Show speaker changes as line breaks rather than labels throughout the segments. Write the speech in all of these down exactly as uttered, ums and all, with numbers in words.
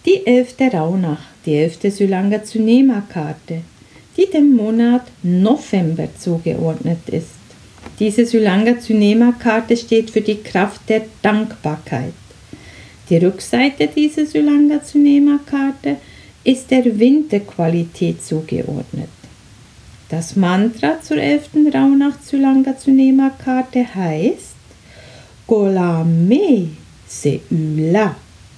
Die elfte Rauhnacht, die elfte Sulanga-Tsunema-Karte, die dem Monat November zugeordnet ist. Diese Sulanga-Tsunema-Karte steht für die Kraft der Dankbarkeit. Die Rückseite dieser Sulanga-Tsunema-Karte ist der Winterqualität zugeordnet. Das Mantra zur elften Rauhnacht Sulanga-Tsunema-Karte heißt Golame Seula.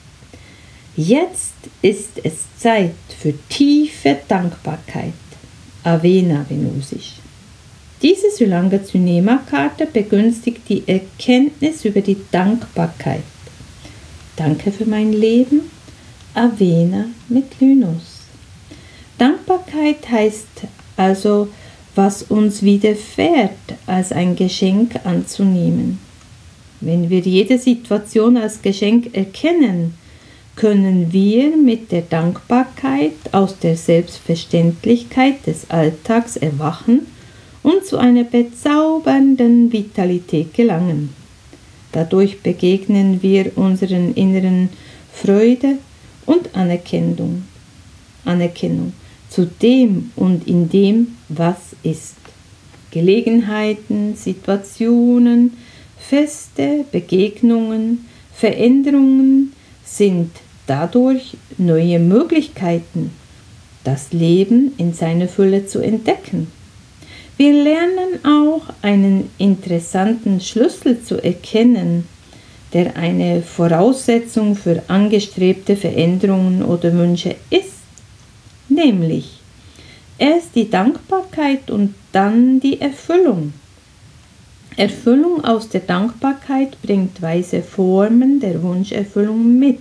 Jetzt ist es Zeit für tiefe Dankbarkeit. Avena Venusisch. Diese Sulanga-Tsunema-Karte begünstigt die Erkenntnis über die Dankbarkeit. Danke für mein Leben. Avena mit Lynus. Dankbarkeit heißt also, was uns widerfährt, als ein Geschenk anzunehmen. Wenn wir jede Situation als Geschenk erkennen, können wir mit der Dankbarkeit aus der Selbstverständlichkeit des Alltags erwachen und zu einer bezaubernden Vitalität gelangen. Dadurch begegnen wir unseren inneren Freude und Anerkennung, Anerkennung zu dem und in dem, was ist. Gelegenheiten, Situationen, Feste, Begegnungen, Veränderungen sind dadurch neue Möglichkeiten, das Leben in seiner Fülle zu entdecken. Wir lernen auch einen interessanten Schlüssel zu erkennen, der eine Voraussetzung für angestrebte Veränderungen oder Wünsche ist, nämlich erst die Dankbarkeit und dann die Erfüllung. Erfüllung aus der Dankbarkeit bringt weise Formen der Wunscherfüllung mit.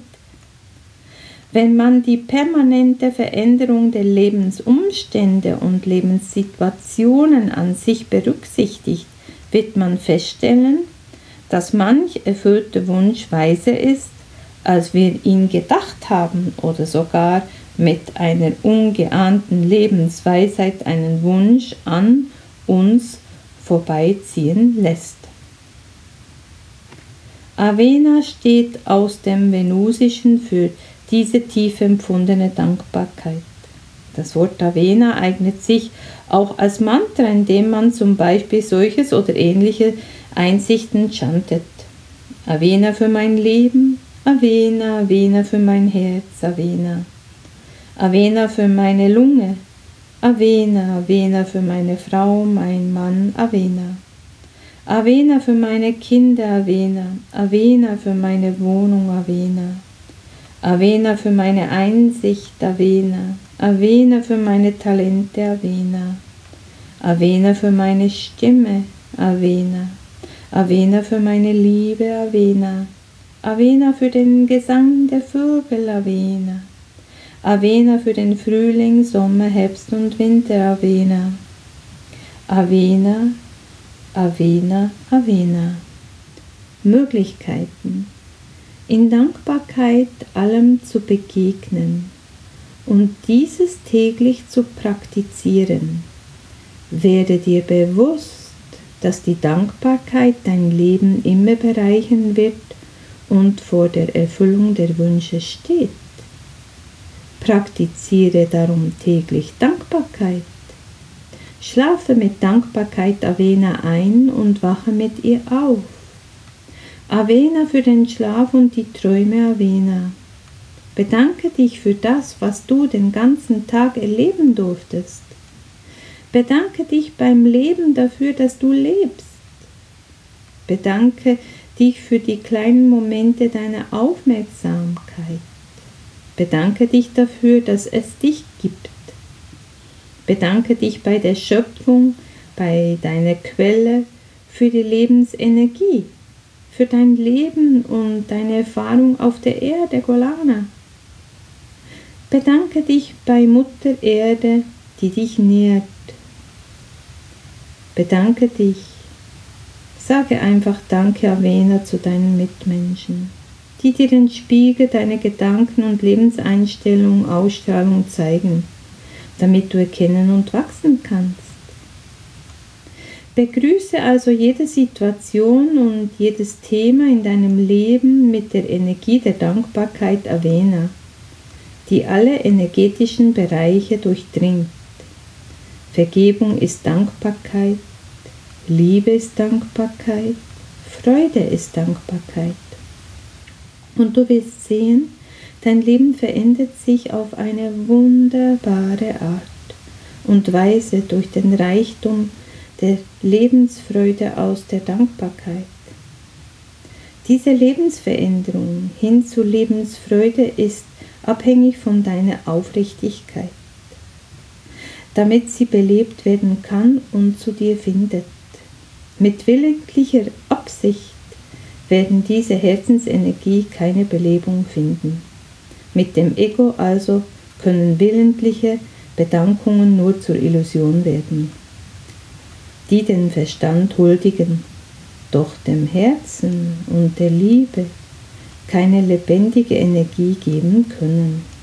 Wenn man die permanente Veränderung der Lebensumstände und Lebenssituationen an sich berücksichtigt, wird man feststellen, dass manch erfüllte Wunsch weiser ist, als wir ihn gedacht haben, oder sogar mit einer ungeahnten Lebensweisheit einen Wunsch an uns vorbeiziehen lässt. Avena steht aus dem Venusischen für diese tief empfundene Dankbarkeit. Das Wort Avena eignet sich auch als Mantra, indem man zum Beispiel solches oder ähnliche Einsichten chantet. Avena für mein Leben, Avena, Avena für mein Herz, Avena. Avena für meine Lunge, Avena, Avena für meine Frau, mein Mann, Avena. Avena für meine Kinder, Avena. Avena für meine Wohnung, Avena. Avena für meine Einsicht, Avena. Avena für meine Talente, Avena. Avena für meine Stimme, Avena. Avena für meine Liebe, Avena. Avena für den Gesang der Vögel, Avena. Avena für den Frühling, Sommer, Herbst und Winter, Avena. Avena, Avena, Avena. Möglichkeiten. In Dankbarkeit allem zu begegnen und dieses täglich zu praktizieren. Werde dir bewusst, dass die Dankbarkeit dein Leben immer bereichern wird und vor der Erfüllung der Wünsche steht. Praktiziere darum täglich Dankbarkeit. Schlafe mit Dankbarkeit Avena ein und wache mit ihr auf. Avena für den Schlaf und die Träume, Avena. Bedanke dich für das, was du den ganzen Tag erleben durftest. Bedanke dich beim Leben dafür, dass du lebst. Bedanke dich für die kleinen Momente deiner Aufmerksamkeit. Bedanke dich dafür, dass es dich gibt. Bedanke dich bei der Schöpfung, bei deiner Quelle, für die Lebensenergie, für dein Leben und deine Erfahrung auf der Erde, Golana. Bedanke dich bei Mutter Erde, die dich nährt. Bedanke dich. Sage einfach Danke, Avena, zu deinen Mitmenschen, die dir den Spiegel deiner Gedanken und Lebenseinstellung, Ausstrahlung zeigen, damit du erkennen und wachsen kannst. Begrüße also jede Situation und jedes Thema in deinem Leben mit der Energie der Dankbarkeit, Avena. die alle energetischen Bereiche durchdringt. Vergebung ist Dankbarkeit, Liebe ist Dankbarkeit, Freude ist Dankbarkeit. Und du wirst sehen, dein Leben verändert sich auf eine wunderbare Art und Weise durch den Reichtum der Lebensfreude aus der Dankbarkeit. Diese Lebensveränderung hin zu Lebensfreude ist abhängig von deiner Aufrichtigkeit, damit sie belebt werden kann und zu dir findet. Mit willentlicher Absicht werden diese Herzensenergie keine Belebung finden. Mit dem Ego also können willentliche Bedankungen nur zur Illusion werden, die den Verstand huldigen, doch dem Herzen und der Liebe keine lebendige Energie geben können.